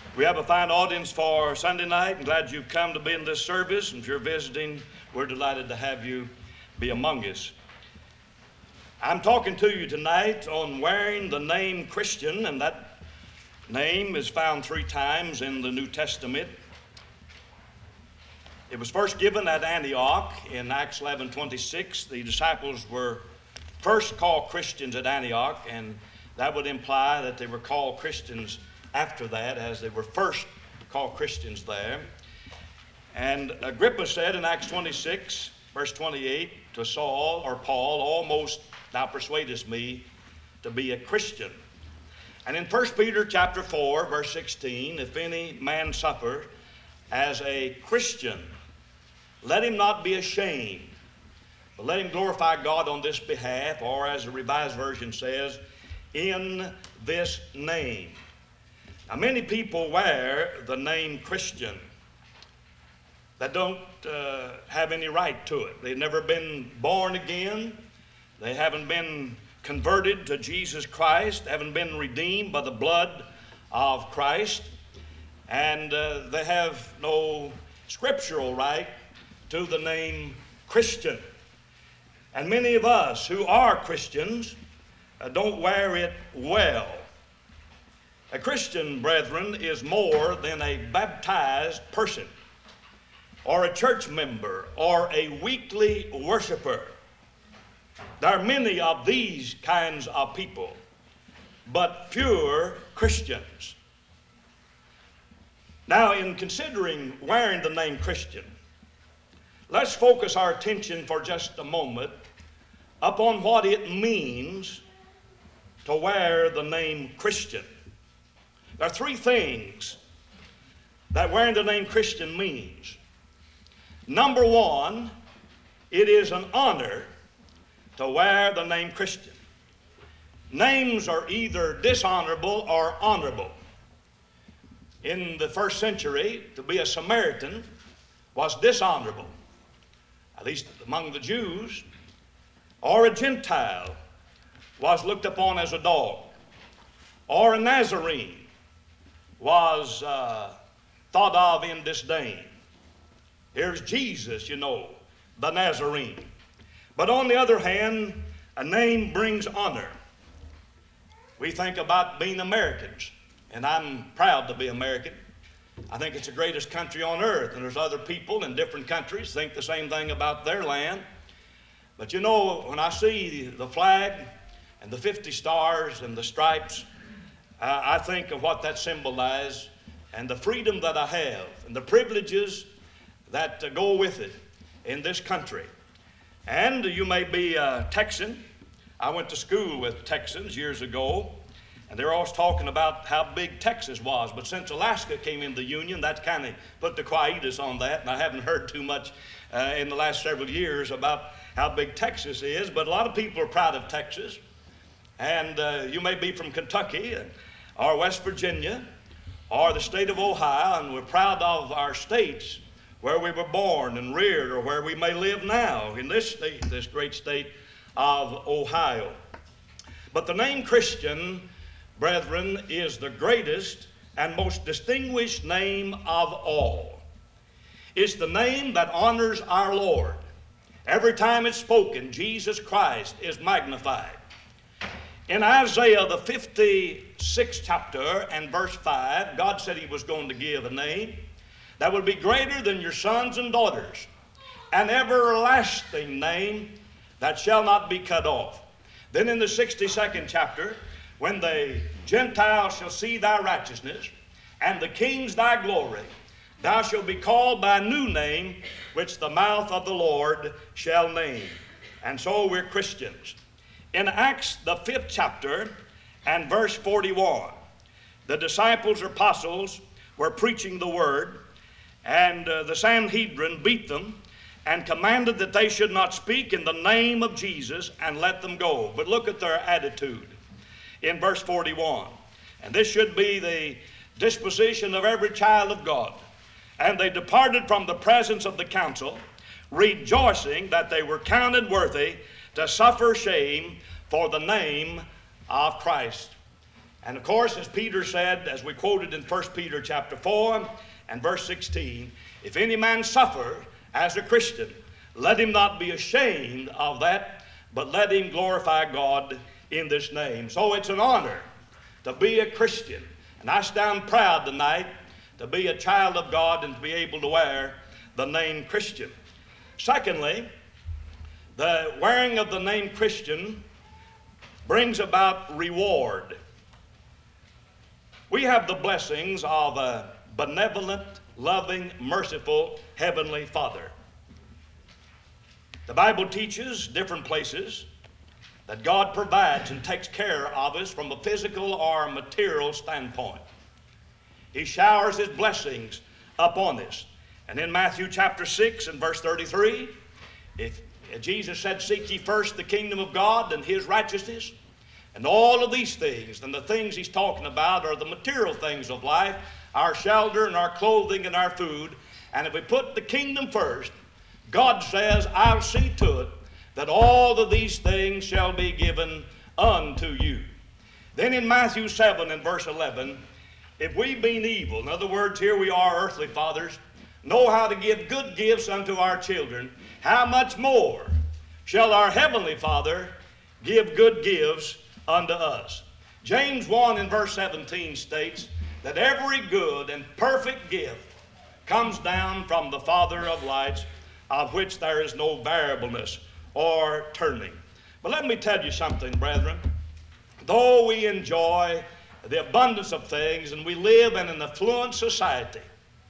We have a fine audience for Sunday night. I'm glad you've come to be in this service. And if you're visiting, we're delighted to have you be among us. I'm talking to you tonight on wearing the name Christian, and that name is found 3 times in the New Testament. It was first given at Antioch in Acts 11:26. The disciples were first called Christians at Antioch, and that would imply that they were called Christians after that, as they were first called Christians there. And Agrippa said in Acts 26, verse 28, to Saul or Paul, almost thou persuadest me to be a Christian. And in 1 Peter chapter 4, verse 16, if any man suffer as a Christian, let him not be ashamed, but let him glorify God on this behalf, or as the Revised Version says, in this name. Now, many people wear the name Christian that don't have any right to it. They've never been born again. They haven't been converted to Jesus Christ, haven't been redeemed by the blood of Christ, and they have no scriptural right to the name Christian. And many of us who are Christians don't wear it well. A Christian, brethren, is more than a baptized person or a church member or a weekly worshiper. There are many of these kinds of people, but fewer Christians. Now, in considering wearing the name Christian, let's focus our attention for just a moment upon what it means to wear the name Christian. There are 3 things that wearing the name Christian means. Number 1, it is an honor to wear the name Christian. Names are either dishonorable or honorable. In the first century, to be a Samaritan was dishonorable, at least among the Jews, or a Gentile was looked upon as a dog, or a Nazarene was thought of in disdain. Here's Jesus, the Nazarene. But on the other hand, a name brings honor. We think about being Americans, and I'm proud to be American. I think it's the greatest country on earth, and there's other people in different countries think the same thing about their land. But when I see the flag and the 50 stars and the stripes, I think of what that symbolizes and the freedom that I have and the privileges that go with it in this country. And you may be a Texan. I went to school with Texans years ago, and they were always talking about how big Texas was. But since Alaska came in the Union, that kind of put the quietus on that, and I haven't heard too much in the last several years about how big Texas is. But a lot of people are proud of Texas. And you may be from Kentucky or West Virginia or the state of Ohio, and we're proud of our states where we were born and reared, or where we may live now in this state, this great state of Ohio. But the name Christian, brethren, is the greatest and most distinguished name of all. It's the name that honors our Lord. Every time it's spoken, Jesus Christ is magnified. In Isaiah, the 56th chapter and verse 5, God said he was going to give a name that would be greater than your sons and daughters, an everlasting name that shall not be cut off. Then in the 62nd chapter, when the Gentiles shall see thy righteousness, and the kings thy glory, thou shalt be called by a new name, which the mouth of the Lord shall name. And so we're Christians. In Acts, the 5th chapter and verse 41, the disciples or apostles were preaching the word, and the Sanhedrin beat them and commanded that they should not speak in the name of Jesus, and let them go. But look at their attitude in verse 41. And this should be the disposition of every child of God. And they departed from the presence of the council, rejoicing that they were counted worthy to suffer shame for the name of Christ. And of course, as Peter said, as we quoted in 1 Peter chapter 4 and verse 16, if any man suffer as a Christian, let him not be ashamed of that, but let him glorify God in this name. So it's an honor to be a Christian. And I stand proud tonight to be a child of God and to be able to wear the name Christian. Secondly, the wearing of the name Christian brings about reward. We have the blessings of a benevolent, loving, merciful Heavenly Father. The Bible teaches different places that God provides and takes care of us from a physical or material standpoint. He showers His blessings upon us. And in Matthew chapter 6 and verse 33, Jesus said, seek ye first the kingdom of God and His righteousness, and all of these things, and the things He's talking about are the material things of life, our shelter and our clothing and our food. And if we put the kingdom first, God says, I'll see to it that all of these things shall be given unto you. Then in Matthew 7 and verse 11, if we being evil, in other words, here we are, earthly fathers, know how to give good gifts unto our children, how much more shall our heavenly Father give good gifts unto us? James 1 and verse 17 states that every good and perfect gift comes down from the Father of lights, of which there is no variableness or turning. But let me tell you something, brethren. Though we enjoy the abundance of things and we live in an affluent society,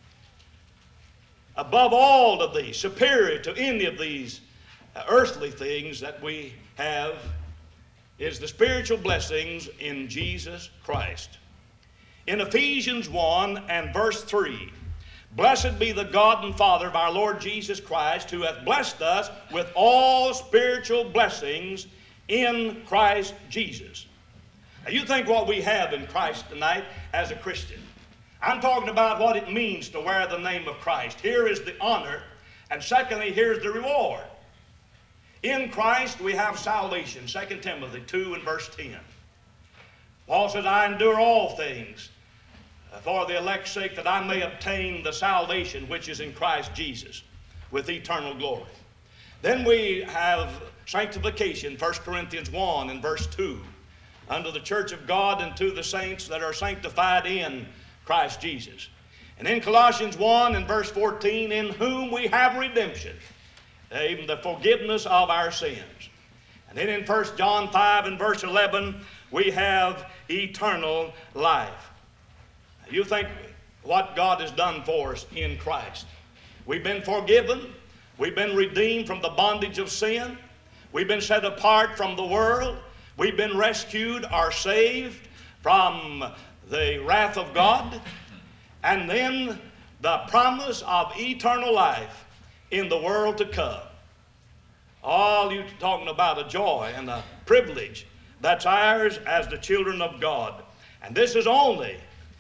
above all of these, superior to any of these earthly things that we have, is the spiritual blessings in Jesus Christ. In Ephesians 1 and verse 3, blessed be the God and Father of our Lord Jesus Christ, who hath blessed us with all spiritual blessings in Christ Jesus. Now you think what we have in Christ tonight as a Christian. I'm talking about what it means to wear the name of Christ. Here is the honor, and secondly, here's the reward. In Christ we have salvation, 2 Timothy 2 and verse 10. Paul says, I endure all things for the elect's sake, that I may obtain the salvation which is in Christ Jesus with eternal glory. Then we have sanctification, 1 Corinthians 1 and verse 2, unto the church of God and to the saints that are sanctified in Christ Jesus. And in Colossians 1 and verse 14, in whom we have redemption, even the forgiveness of our sins. And then in 1 John 5 and verse 11, we have eternal life. You think what God has done for us in Christ. We've been forgiven. We've been redeemed from the bondage of sin. We've been set apart from the world. We've been rescued or saved from the wrath of God. And then the promise of eternal life in the world to come. All you talking about a joy and a privilege that's ours as the children of God. And this is only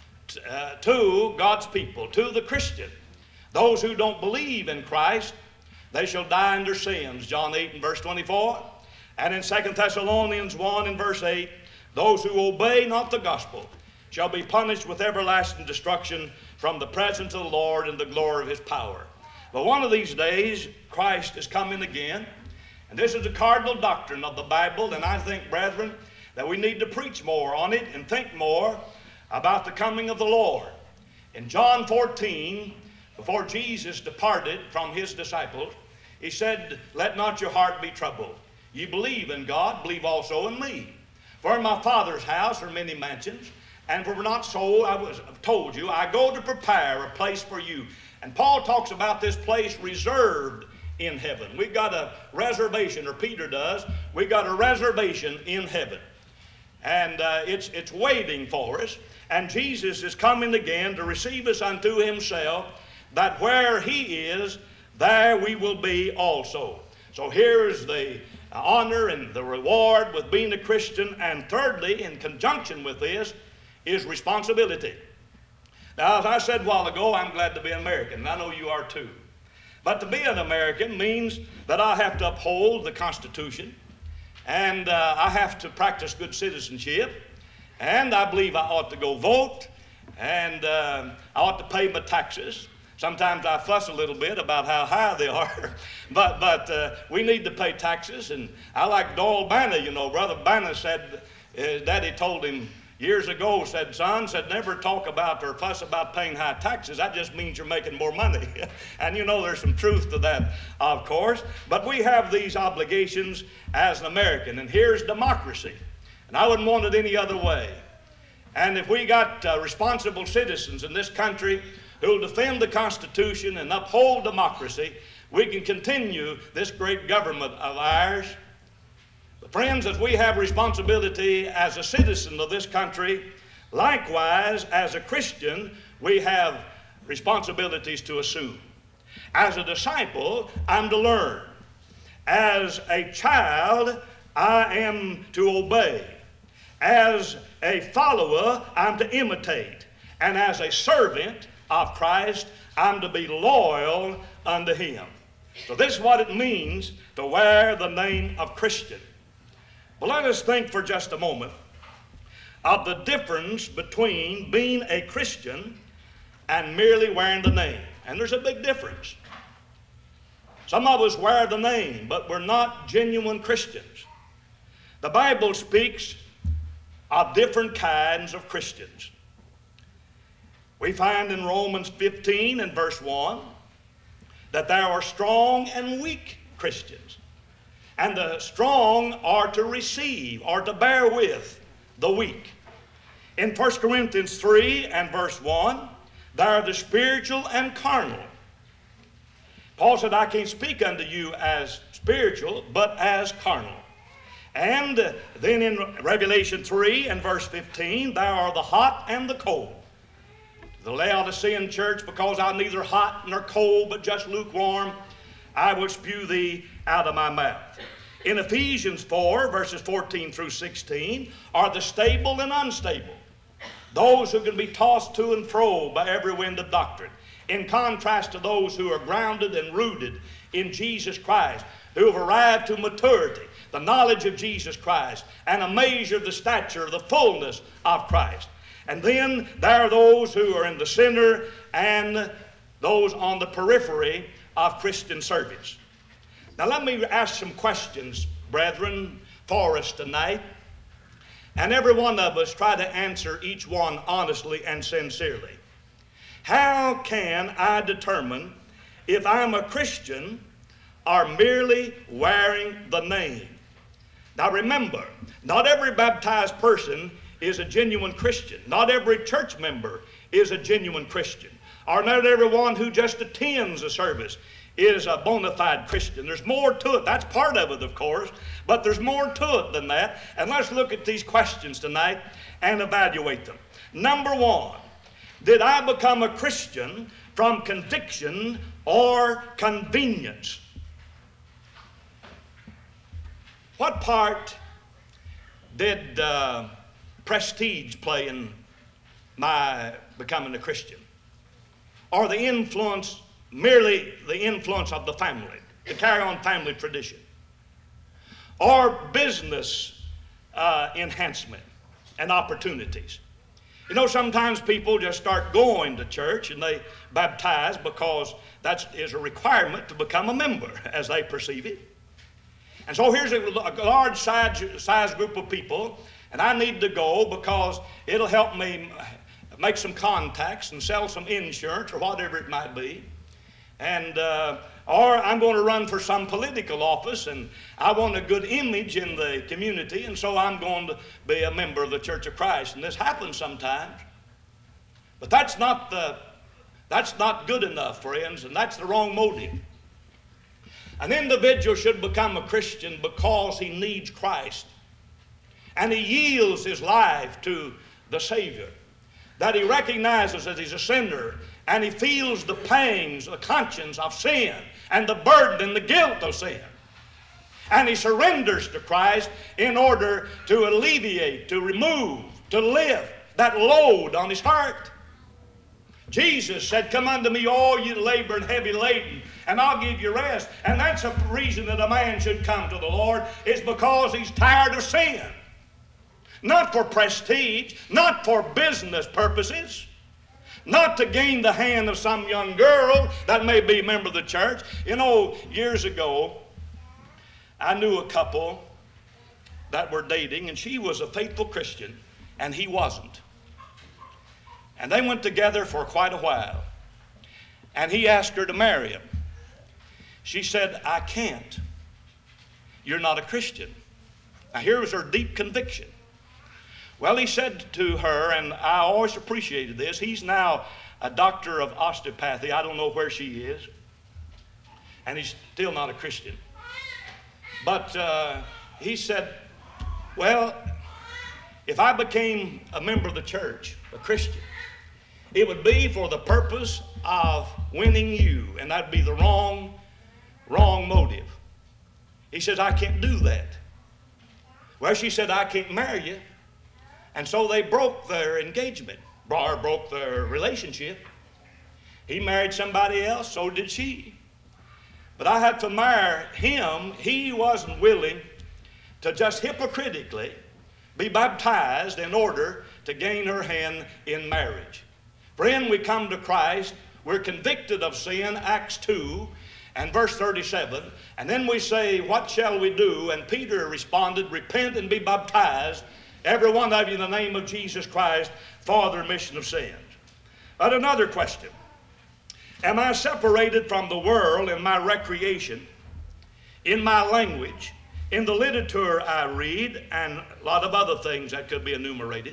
to God's people, to the Christian. Those who don't believe in Christ, they shall die in their sins, John 8 and verse 24. And in 2 Thessalonians 1 and verse 8, those who obey not the gospel shall be punished with everlasting destruction from the presence of the Lord and the glory of His power. But one of these days, Christ is coming again. And this is the cardinal doctrine of the Bible, and I think, brethren, that we need to preach more on it and think more about the coming of the Lord. In John 14, before Jesus departed from His disciples, He said, let not your heart be troubled. Ye believe in God, believe also in me. For in my Father's house are many mansions, and for not so I was told you, I go to prepare a place for you. And Paul talks about this place reserved in heaven. We've got a reservation, or Peter does. We've got a reservation in heaven. And it's waiting for us. And Jesus is coming again to receive us unto Himself, that where He is, there we will be also. So here's the honor and the reward with being a Christian. And thirdly, in conjunction with this, is responsibility. Now, as I said a while ago, I'm glad to be an American, and I know you are too. But to be an American means that I have to uphold the Constitution, and I have to practice good citizenship, And I believe I ought to go vote, and I ought to pay my taxes. Sometimes I fuss a little bit about how high they are, but we need to pay taxes. And I like Doyle Banner, you know. Brother Banner said, his daddy told him years ago, said, son, said, never talk about or fuss about paying high taxes. That just means you're making more money. And you know there's some truth to that, of course. But we have these obligations as an American. And here's democracy. And I wouldn't want it any other way. And if we got responsible citizens in this country who will defend the Constitution and uphold democracy, we can continue this great government of ours. But friends, as we have responsibility as a citizen of this country, likewise, as a Christian, we have responsibilities to assume. As a disciple, I'm to learn. As a child, I am to obey. As a follower, I'm to imitate. And as a servant of Christ, I'm to be loyal unto him. So this is what it means to wear the name of Christian. But let us think for just a moment of the difference between being a Christian and merely wearing the name. And there's a big difference. Some of us wear the name, but we're not genuine Christians. The Bible speaks of different kinds of Christians. We find in Romans 15 and verse 1 that there are strong and weak Christians. And the strong are to receive or to bear with the weak. In 1 Corinthians 3 and verse 1, there are the spiritual and carnal. Paul said, I can't speak unto you as spiritual, but as carnal. And then in Revelation 3 and verse 15, there are the hot and the cold. The Laodicean church, because I'm neither hot nor cold, but just lukewarm, I will spew thee out of my mouth. In Ephesians 4, verses 14 through 16, are the stable and unstable, those who can be tossed to and fro by every wind of doctrine, in contrast to those who are grounded and rooted in Jesus Christ, who have arrived to maturity, the knowledge of Jesus Christ, and a measure of the stature of the fullness of Christ. And then there are those who are in the center and those on the periphery of Christian service. Now let me ask some questions, brethren, for us tonight. And every one of us try to answer each one honestly and sincerely. How can I determine if I'm a Christian or merely wearing the name? Now remember, not every baptized person is a genuine Christian. Not every church member is a genuine Christian. Or not everyone who just attends a service is a bona fide Christian. There's more to it. That's part of it, of course, but there's more to it than that. And let's look at these questions tonight and evaluate them. Number one, did I become a Christian from conviction or convenience? What part did prestige play in my becoming a Christian? Or the influence, merely the influence of the family, to carry on family tradition? Or business enhancement and opportunities? You know, sometimes people just start going to church and they baptize because that is a requirement to become a member, as they perceive it. And so here's a large size group of people, and I need to go because it'll help me make some contacts and sell some insurance or whatever it might be. And or I'm going to run for some political office, and I want a good image in the community, and so I'm going to be a member of the Church of Christ. And this happens sometimes. But that's not good enough, friends, and that's the wrong motive. An individual should become a Christian because he needs Christ, and he yields his life to the Savior, that he recognizes that he's a sinner, and he feels the pangs, the conscience of sin, and the burden and the guilt of sin. And he surrenders to Christ in order to alleviate, to remove, to lift that load on his heart. Jesus said, "Come unto me, all you labor and heavy laden, and I'll give you rest." And that's a reason that a man should come to the Lord, is because he's tired of sin. not for prestige, not for business purposes, not to gain the hand of some young girl that may be a member of the church. You know, years ago, I knew a couple that were dating, and she was a faithful Christian, and he wasn't. And they went together for quite a while. And he asked her to marry him. She said, I can't. You're not a Christian. Now here was her deep conviction. Well, he said to her, and I always appreciated this, he's now a doctor of osteopathy. I don't know where she is. And he's still not a Christian. But he said, well, if I became a member of the church, a Christian, it would be for the purpose of winning you, and that'd be the wrong motive. He says, I can't do that. Well, she said, I can't marry you. And so they broke their engagement, or broke their relationship. He married somebody else, so did she. But I had to admire him. He wasn't willing to just hypocritically be baptized in order to gain her hand in marriage. Friend, we come to Christ, we're convicted of sin, Acts 2 and verse 37, and then we say, what shall we do? And Peter responded, repent and be baptized, every one of you in the name of Jesus Christ, for the remission of sins. But another question, am I separated from the world in my recreation, in my language, in the literature I read, and a lot of other things that could be enumerated?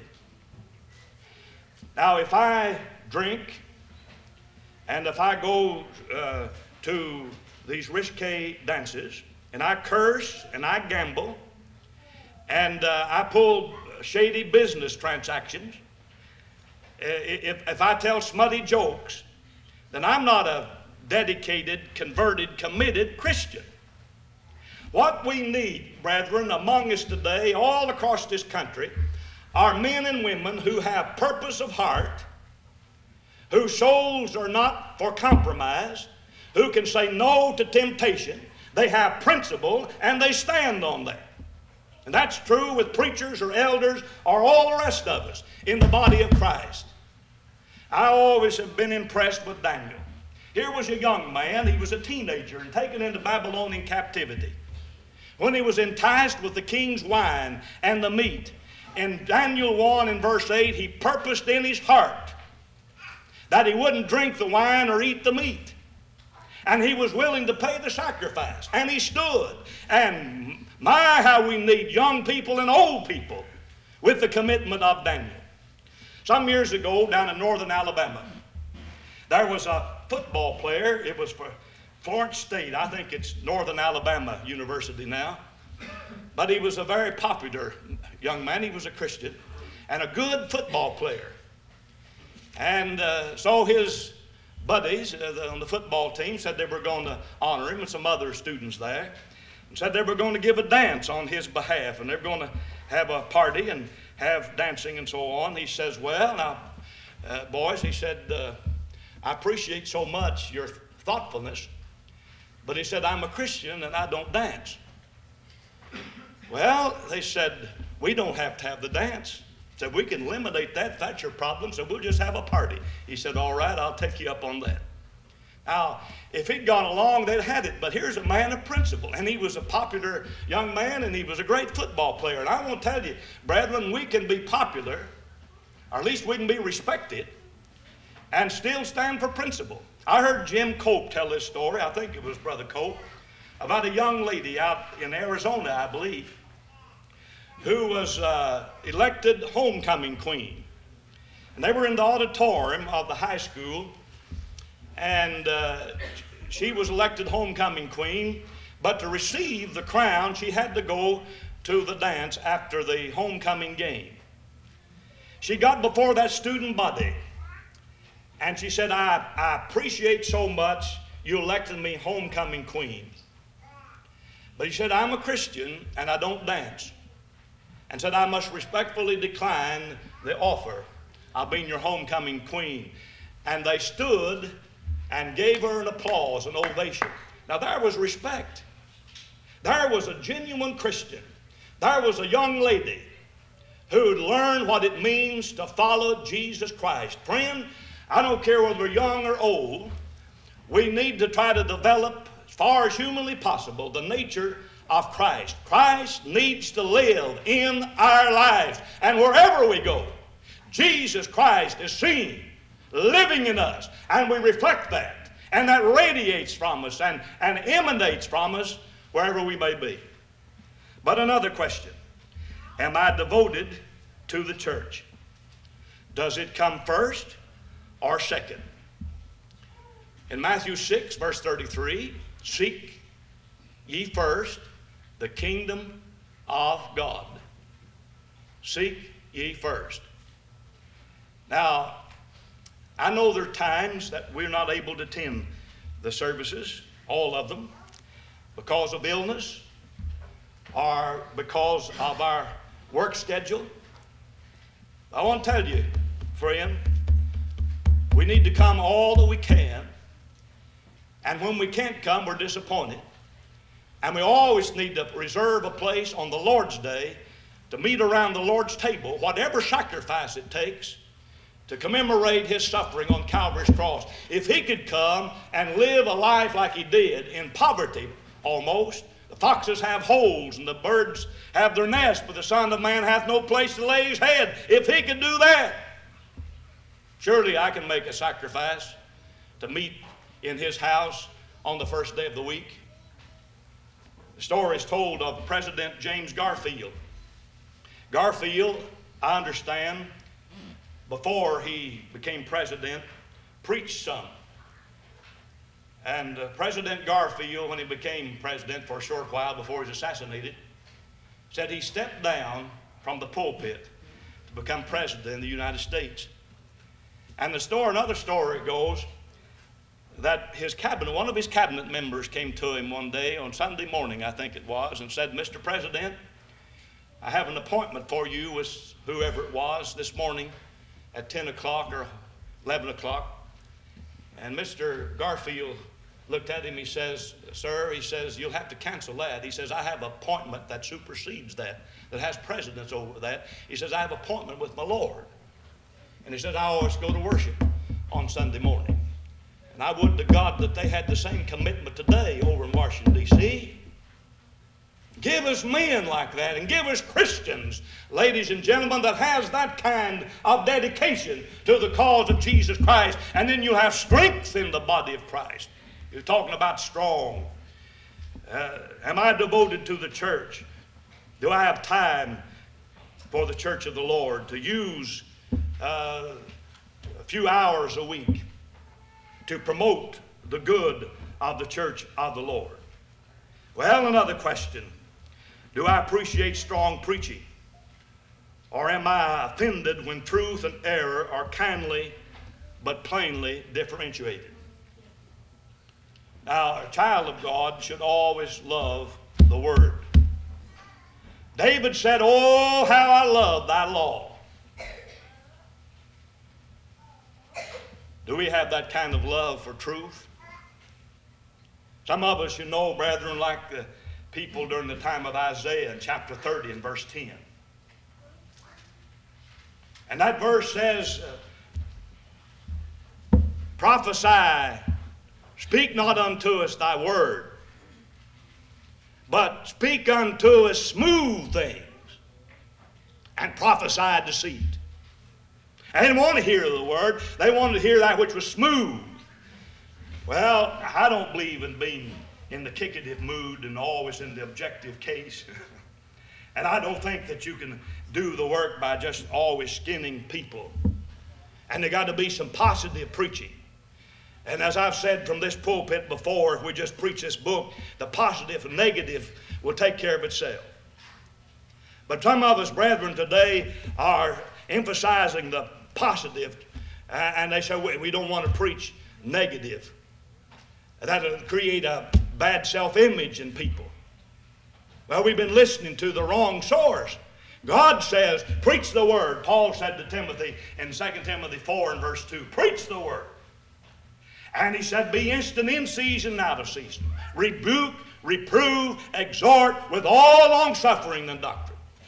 Now, if I drink, and if I go to these risque dances, and I curse, and I gamble, and I pull shady business transactions, if I tell smutty jokes, then I'm not a dedicated, converted, committed Christian. What we need, brethren, among us today, all across this country, are men and women who have purpose of heart, whose souls are not for compromise, who can say no to temptation. They have principle and they stand on that. And that's true with preachers or elders or all the rest of us in the body of Christ. I always have been impressed with Daniel. Here was a young man, he was a teenager and taken into Babylonian captivity. When he was enticed with the king's wine and the meat, in Daniel 1 and verse 8, he purposed in his heart that he wouldn't drink the wine or eat the meat. And he was willing to pay the sacrifice. And he stood. And my, how we need young people and old people with the commitment of Daniel. Some years ago, down in northern Alabama, there was a football player. It was for Florence State. I think it's Northern Alabama University now. But he was a very popular young man. He was a Christian and a good football player. And so his buddies on the football team said they were going to honor him, and some other students there, and said they were going to give a dance on his behalf, and they were going to have a party and have dancing and so on. He says, well, now, boys, he said, I appreciate so much your thoughtfulness, but he said, I'm a Christian and I don't dance. Well, they said, we don't have to have the dance. Said, we can eliminate that if that's your problem, so we'll just have a party. He said, all right, I'll take you up on that. Now, if he'd gone along, they'd had it, but here's a man of principle, and he was a popular young man, and he was a great football player. And I want to tell you, brethren, we can be popular, or at least we can be respected, and still stand for principle. I heard Jim Cope tell this story, I think it was Brother Cope, about a young lady out in Arizona, I believe, who was elected homecoming queen. And they were in the auditorium of the high school, and she was elected homecoming queen, but to receive the crown, she had to go to the dance after the homecoming game. She got before that student body, and she said, I appreciate so much you elected me homecoming queen. But he said, I'm a Christian and I don't dance. And said, I must respectfully decline the offer of being your homecoming queen. And they stood and gave her an applause, an ovation. Now there was respect. There was a genuine Christian. There was a young lady who would learn what it means to follow Jesus Christ. Friend, I don't care whether we're young or old, we need to try to develop, as far as humanly possible, the nature of Christ. Christ needs to live in our lives. And wherever we go, Jesus Christ is seen living in us. And we reflect that. And that radiates from us and emanates from us wherever we may be. But another question. Am I devoted to the church? Does it come first or second? In Matthew 6, verse 33, seek ye first the kingdom of God. Seek ye first. Now, I know there are times that we're not able to attend the services, all of them, because of illness or because of our work schedule. I want to tell you, friend, we need to come all that we can. And when we can't come, we're disappointed. And we always need to reserve a place on the Lord's Day to meet around the Lord's table, whatever sacrifice it takes, to commemorate his suffering on Calvary's cross. If he could come and live a life like he did, in poverty almost, the foxes have holes and the birds have their nests, but the Son of Man hath no place to lay his head. If he could do that, surely I can make a sacrifice to meet in his house on the first day of the week. The story is told of President James Garfield. Garfield, I understand, before he became president, preached some. And President Garfield, when he became president for a short while before he was assassinated, said he stepped down from the pulpit to become president of the United States. And another story goes that one of his cabinet members came to him one day on Sunday morning, I think it was, and said, Mr. President, I have an appointment for you with whoever it was this morning at 10 o'clock or 11 o'clock. And Mr. Garfield looked at him, he says, sir, he says, you'll have to cancel that. He says, I have an appointment that supersedes that has precedence over that. He says, I have an appointment with my Lord. And he says, I always go to worship on Sunday morning. And I would to God that they had the same commitment today over in Washington, D.C. Give us men like that, and give us Christians, ladies and gentlemen, that has that kind of dedication to the cause of Jesus Christ, and then you'll have strength in the body of Christ. You're talking about strong. Am I devoted to the church? Do I have time for the church of the Lord to use a few hours a week to promote the good of the church of the Lord? Well, another question. Do I appreciate strong preaching? Or am I offended when truth and error are kindly but plainly differentiated? Now, a child of God should always love the Word. David said, oh, how I love thy law. Do we have that kind of love for truth? Some of us, you know, brethren, like the people during the time of Isaiah in chapter 30 and verse 10. And that verse says, prophesy, speak not unto us thy word, but speak unto us smooth things, and prophesy deceit. They didn't want to hear the word. They wanted to hear that which was smooth. Well, I don't believe in being in the kickative mood and always in the objective case. And I don't think that you can do the work by just always skinning people. And there got to be some positive preaching. And as I've said from this pulpit before, if we just preach this book, the positive and negative will take care of itself. But some of us, brethren, today are emphasizing the positive, and they say we don't want to preach negative. That'll create a bad self-image in people. Well, we've been listening to the wrong source. God says, preach the word. Paul said to Timothy in 2 Timothy 4 and verse 2, preach the word. And he said, be instant in season and out of season. Rebuke, reprove, exhort with all long suffering and doctrine.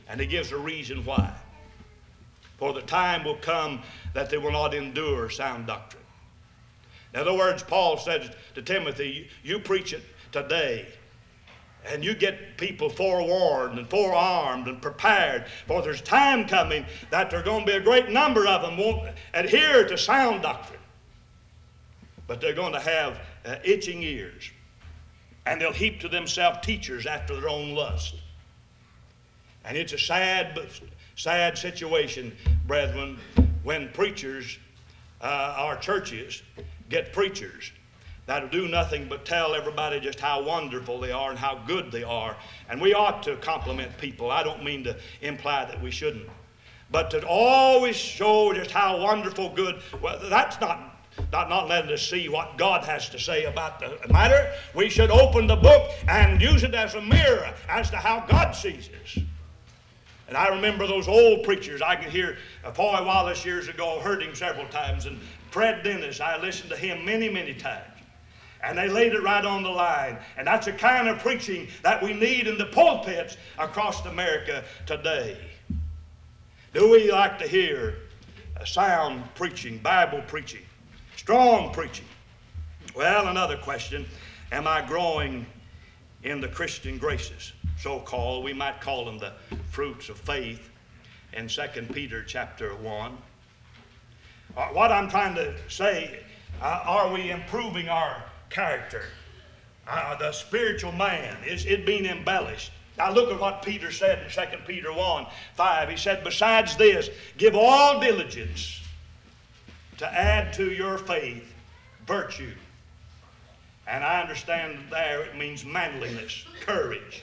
And he gives a reason why. For the time will come that they will not endure sound doctrine. In other words, Paul said to Timothy, you preach it today. And you get people forewarned and forearmed and prepared. For there's time coming that there are going to be a great number of them won't adhere to sound doctrine. But they're going to have itching ears. And they'll heap to themselves teachers after their own lust. And it's a sad situation, brethren, when preachers, our churches, get preachers that'll do nothing but tell everybody just how wonderful they are and how good they are. And we ought to compliment people. I don't mean to imply that we shouldn't. But to always show just how wonderful good, well, that's not letting us see what God has to say about the matter. We should open the book and use it as a mirror as to how God sees us. And I remember those old preachers. I could hear Foy Wallace years ago, heard him several times, and Fred Dennis, I listened to him many, many times. And they laid it right on the line. And that's the kind of preaching that we need in the pulpits across America today. Do we like to hear sound preaching, Bible preaching, strong preaching? Well, another question, am I growing in the Christian graces, so-called? We might call them the fruits of faith in 2 Peter chapter 1. What I'm trying to say, are we improving our character? The spiritual man, is it being embellished? Now look at what Peter said in 2 Peter 1:5. He said, besides this, give all diligence to add to your faith virtue. And I understand there it means manliness, courage.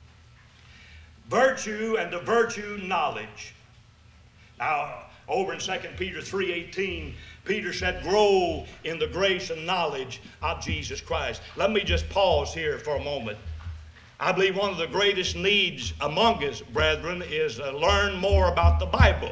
Virtue, and the virtue knowledge. Now, over in 2 Peter 3:18, Peter said, grow in the grace and knowledge of Jesus Christ. Let me just pause here for a moment. I believe one of the greatest needs among us, brethren, is to learn more about the Bible.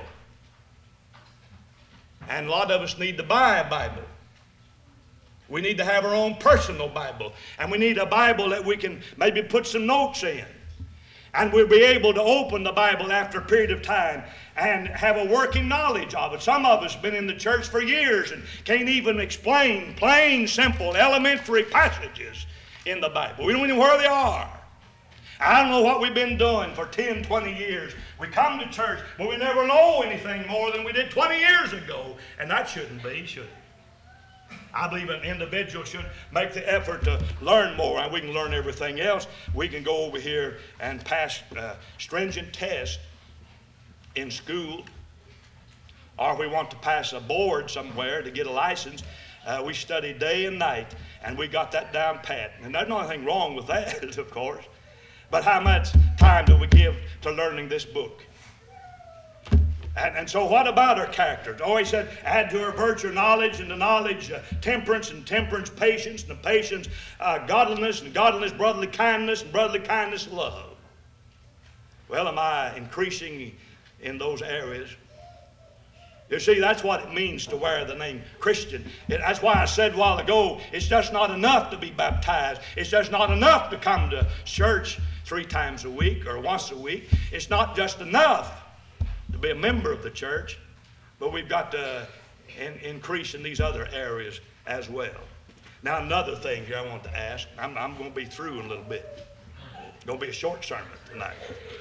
And a lot of us need to buy a Bible. We need to have our own personal Bible. And we need a Bible that we can maybe put some notes in. And we'll be able to open the Bible after a period of time and have a working knowledge of it. Some of us have been in the church for years and can't even explain plain, simple, elementary passages in the Bible. We don't even know where they are. I don't know what we've been doing for 10, 20 years. We come to church, but we never know anything more than we did 20 years ago. And that shouldn't be, should it? I believe an individual should make the effort to learn more, and we can learn everything else. We can go over here and pass stringent tests in school, or if we want to pass a board somewhere to get a license, we study day and night, and we got that down pat. And there's nothing wrong with that, of course. But how much time do we give to learning this book? And so what about our character? Oh, he said, add to our virtue knowledge, and to knowledge temperance, and temperance patience, and to patience godliness, and godliness brotherly kindness, and brotherly kindness love. Well, am I increasing in those areas? You see, that's what it means to wear the name Christian. That's why I said a while ago, it's just not enough to be baptized. It's just not enough to come to church 3 times a week or once a week. It's not just enough to be a member of the church, but we've got to increase in these other areas as well. Now, another thing here I want to ask. I'm going to be through in a little bit. It's going to be a short sermon tonight.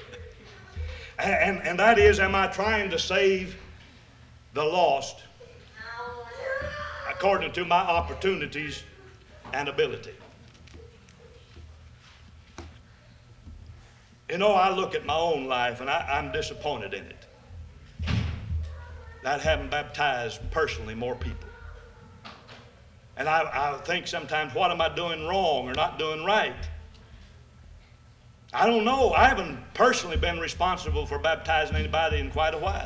And that is, am I trying to save the lost according to my opportunities and ability? You know, I look at my own life and I'm disappointed in it. That I haven't baptized personally more people. And I think sometimes, what am I doing wrong or not doing right? I don't know. I haven't personally been responsible for baptizing anybody in quite a while.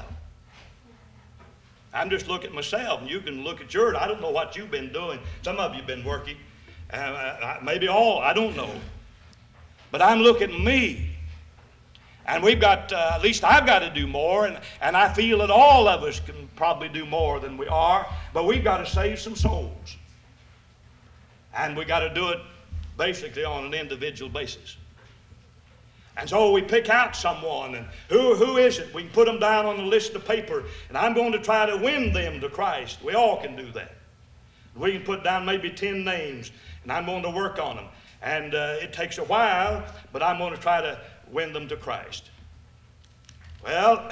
I'm just looking at myself, and you can look at yours. I don't know what you've been doing. Some of you have been working. Maybe all, I don't know. But I'm looking at me. And we've got, at least I've got to do more, and I feel that all of us can probably do more than we are, but we've got to save some souls. And we've got to do it basically on an individual basis. And so we pick out someone, and who is it? We can put them down on the list of paper, and I'm going to try to win them to Christ. We all can do that. We can put down maybe 10 names, and I'm going to work on them. And it takes a while, but I'm going to try to win them to Christ. Well,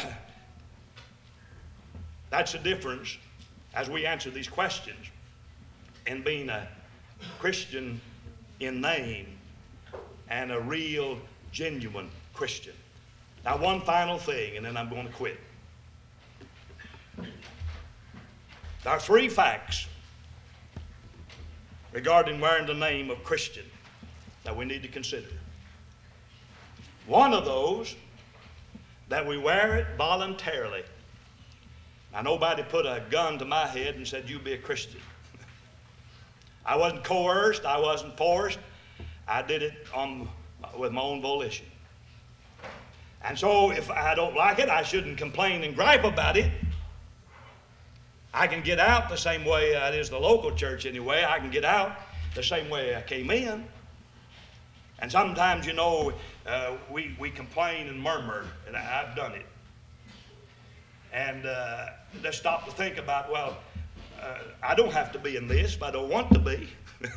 that's the difference as we answer these questions in being a Christian in name and a real, genuine Christian. Now, one final thing, and then I'm going to quit. There are 3 facts regarding wearing the name of Christian that we need to consider. One of those, that we wear it voluntarily. Now, nobody put a gun to my head and said, you be a Christian. I wasn't coerced. I wasn't forced. I did it with my own volition. And so if I don't like it, I shouldn't complain and gripe about it. I can get out the same way, that is the local church anyway, I can get out the same way I came in. And sometimes, we complain and murmur, and I've done it. And just stop to think about, I don't have to be in this if I don't want to be.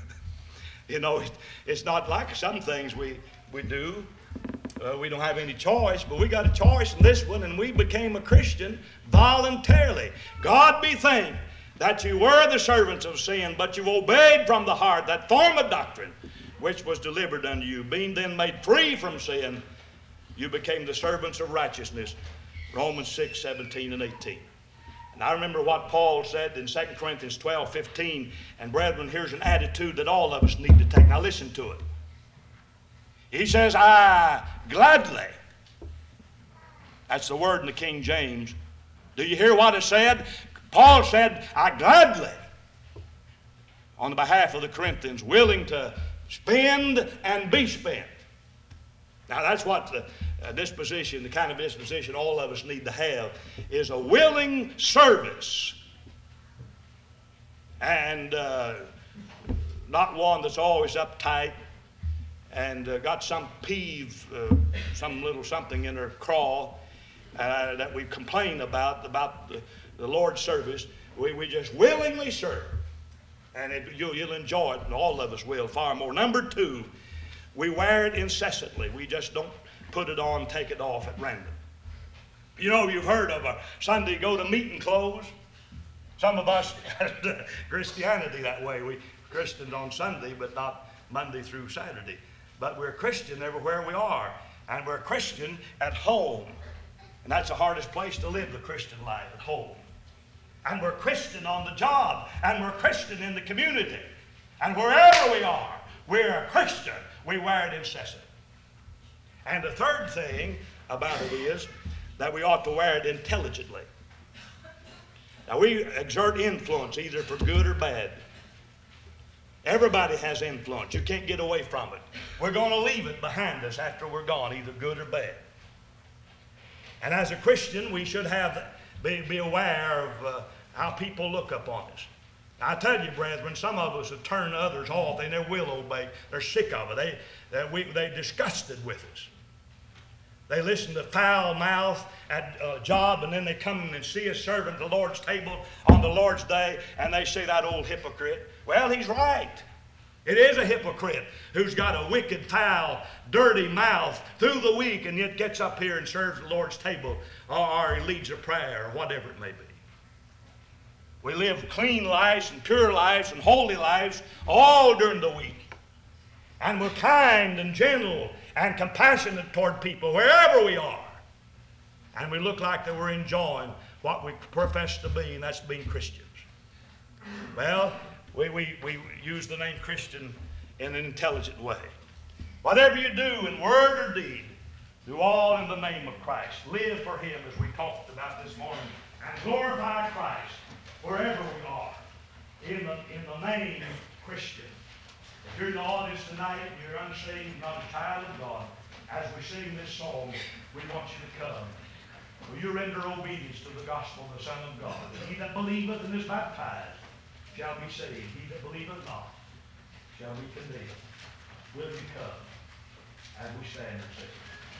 It's not like some things we do. We don't have any choice, but we got a choice in this one, and we became a Christian voluntarily. God be thanked that you were the servants of sin, but you obeyed from the heart that form of doctrine which was delivered unto you. Being then made free from sin, you became the servants of righteousness. Romans 6, 17 and 18. And I remember what Paul said in 2 Corinthians 12, 15. And brethren, here's an attitude that all of us need to take. Now listen to it. He says, I gladly. That's the word in the King James. Do you hear what it said? Paul said, I gladly, on the behalf of the Corinthians, willing to spend and be spent. Now that's what the disposition, the kind of disposition all of us need to have, is a willing service. And not one that's always uptight and got some peeve, some little something in her craw that we complain about the Lord's service. We just willingly serve. And you'll enjoy it, and all of us will far more. Number 2, we wear it incessantly. We just don't put it on, take it off at random. You've heard of a Sunday go to meeting clothes. Some of us had Christianity that way. We Christians on Sunday, but not Monday through Saturday. But we're Christian everywhere we are. And we're Christian at home. And that's the hardest place to live the Christian life, at home. And we're Christian on the job. And we're Christian in the community. And wherever we are, we're a Christian. We wear it incessantly. And the third thing about it is that we ought to wear it intelligently. Now, we exert influence either for good or bad. Everybody has influence. You can't get away from it. We're going to leave it behind us after we're gone, either good or bad. And as a Christian, we should be aware of how people look upon us. Now, I tell you, brethren, some of us have turned others off. They never will obey. They're sick of it. They're disgusted with us. They listen to foul mouth at a job, and then they come and see us serving at the Lord's table on the Lord's day, and they say, that old hypocrite. Well, he's right. It is a hypocrite who's got a wicked, foul, dirty mouth through the week, and yet gets up here and serves the Lord's table, or he leads a prayer, or whatever it may be. We live clean lives and pure lives and holy lives all during the week. And we're kind and gentle and compassionate toward people wherever we are. And we look like that we're enjoying what we profess to be, and that's being Christians. Well, we use the name Christian in an intelligent way. Whatever you do in word or deed, do all in the name of Christ. Live for Him, as we talked about this morning, and glorify Christ wherever we are, in the name Christian. If you're in the audience tonight and you're unsaved, not a child of God, as we sing this song, we want you to come. Will you render obedience to the gospel of the Son of God? He that believeth and is baptized shall be saved. He that believeth not shall be condemned. Will you come as we stand and sing?